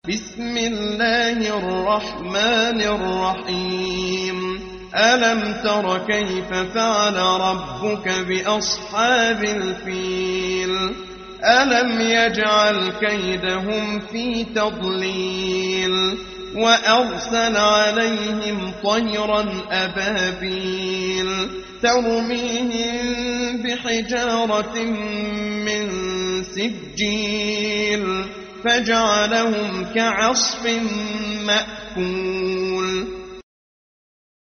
بسم الله الرحمن الرحيم ألم تر كيف فعل ربك بأصحاب الفيل ألم يجعل كيدهم في تضليل وأرسل عليهم طيرا أبابيل ترميهم بحجارة من سجيل فجعلهم كعصف مأكول